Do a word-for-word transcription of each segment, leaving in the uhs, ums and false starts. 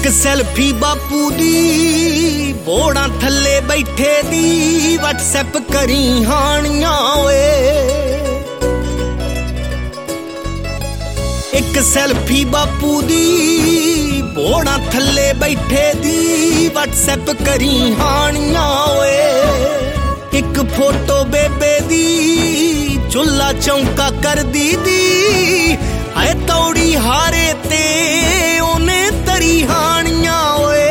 एक सैल्फी बापू दी बोड़ा थले बैठे दी व्हाट्सएप करी हानियां ओए। एक सैल्फी बापू दी बोड़ा थले बैठे दी व्हाट्सएप करी हानियां ओए। एक फोटो बेबे दी चुल्ला चौंका कर दी दी है तौड़ी हारे ते ओने तरी हानियां ओए।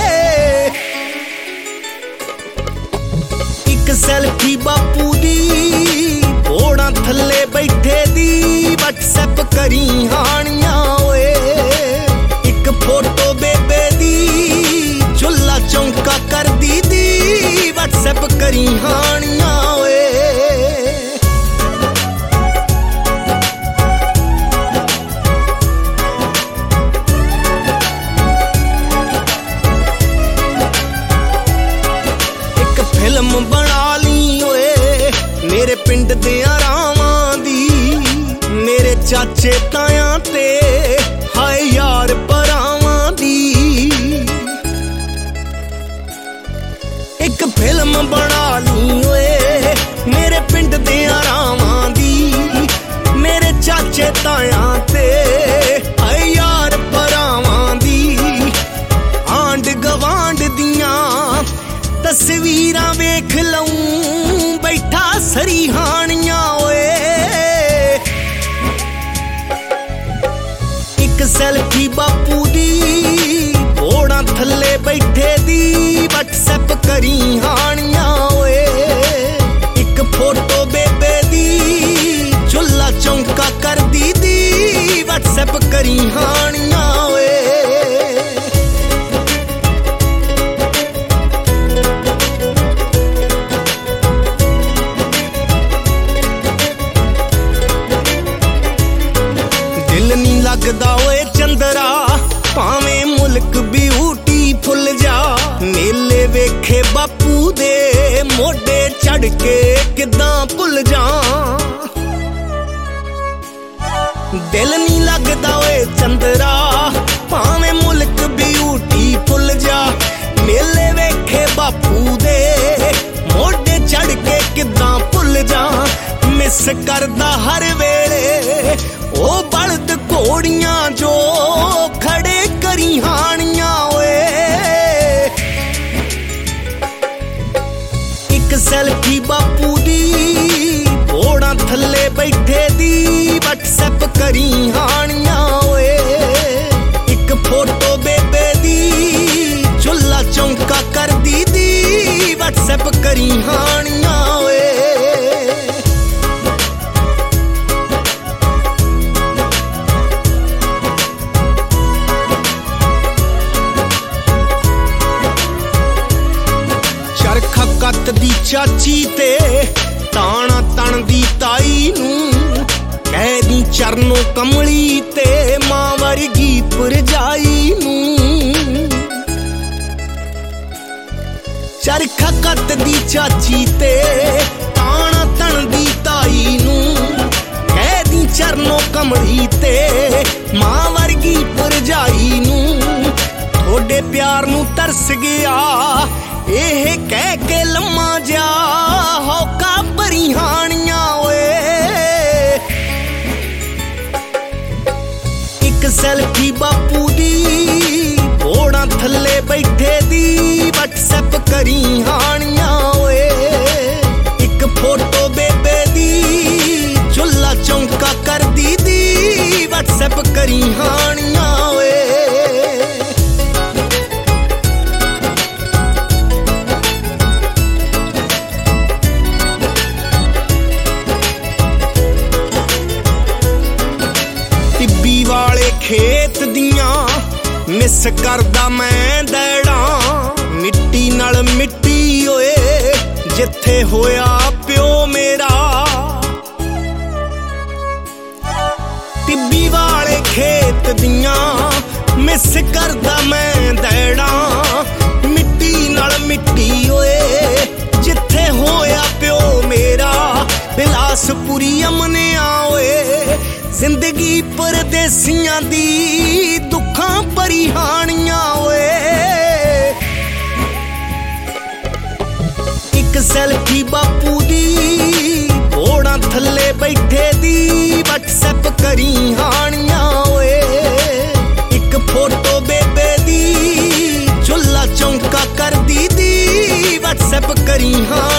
एक सैल्फी बापू दी बोड़ा थले बैठे दी व्हाट्सएप करी हानियां ओए। एक फोटो बेबे दी चुल्ला चौंका कर दी दी व्हाट्सएप करी हानियां ओए। फिल्म बना ली ओए मेरे पिंड दे रावां दी, मेरे चाचे ताया ते हाय यार भरावां दी। एक फिल्म बना ली ओए मेरे पिंड दे रावां दी, मेरे चाचे ताया ते हाय यार भरावां दी। आंड गवांड दियां तस्वीरां वेख लऊं बैठा सरी हानियां ओए। एक सैल्फी बापू दी बोड़ा थले बैठे दी व्हाट्सएप करी हानियां ओए। एक फोटो बेबे दी चुल्ला चौंका कर दी दी व्हाट्सएप करी हानियां ओए। लगदा ओए चंदरा भावें मुल्क ब्यूटीफुल जा, मेले वेखे बापू दे मोढे चढ़ के किदां भुल जा। दिल नी लगदा ओए चंदरा भावें मुल्क ब्यूटीफुल जा, मेले वेखे बापू दे मोढे चढ़ के किदां भुल जा। मिस करदा हर वेले ओ बलद घोड़ियां जो खड़े करी हानियां ओए। एक सैल्फी बापू दी बोड़ा थले बैठे दी व्हाट्सएप करी हानियां ओए। एक फोटो बेबे दी चुल्ला चौंका कर दी दी व्हाट्सएप करी हानियां ओए। कत दी चाची ते ताना तन दी ताई नूं कह दी चरनों कमली ते मां वर्गी पुरजाई नूं। चरखा कत दी चाची ते ताना तन दी ताई नूं कह दी चरनों कमली ते मां वर्गी पुरजाई नूं। थोड़े प्यार नूं तरस गया एह कह के लम्मा जा होका भरी हानियां ओए। एक सैल्फी बापू दी बोड़ा थले बैठे दी व्हाट्सएप करी हानियां ओए। एक फोटो बेबे दी चुल्ला चौंका कर दी दी व्हाट्सएप करी हानियां ओए। वाले खेत दियां मिस करदा मैं दैड़ा, मिट्टी नाल मिट्टी ओए जिथे होया प्यो मेरा। टिब्बी वाले खेत दियां मिस करदा मैं दैड़ा, मिट्टी नाल मिट्टी ओए जिथे होया प्यो मेरा। बिलासपुरी अमने ओए जिंदगी परदेसियां दी दुख ਅੱਖਾਂ ਭਰੀ ਹਾਣੀਆਂ ਓਏ। ਇੱਕ ਸੈਲਫੀ ਬਾਪੂ ਦੀ ਘੋੜਾਂ ਥੱਲੇ ਬੈਠੇ ਦੀ ਵਟਸਐਪ ਕਰੀ ਹਾਣੀਆਂ ਓਏ। ਇੱਕ ਫੋਟੋ ਬੇਬੇ ਦੀ ਚੁੱਲਾ ਚੌਂਕਾ ਕਰਦੀ ਦੀ ਵਟਸਐਪ ਕਰੀ ਹਾਂ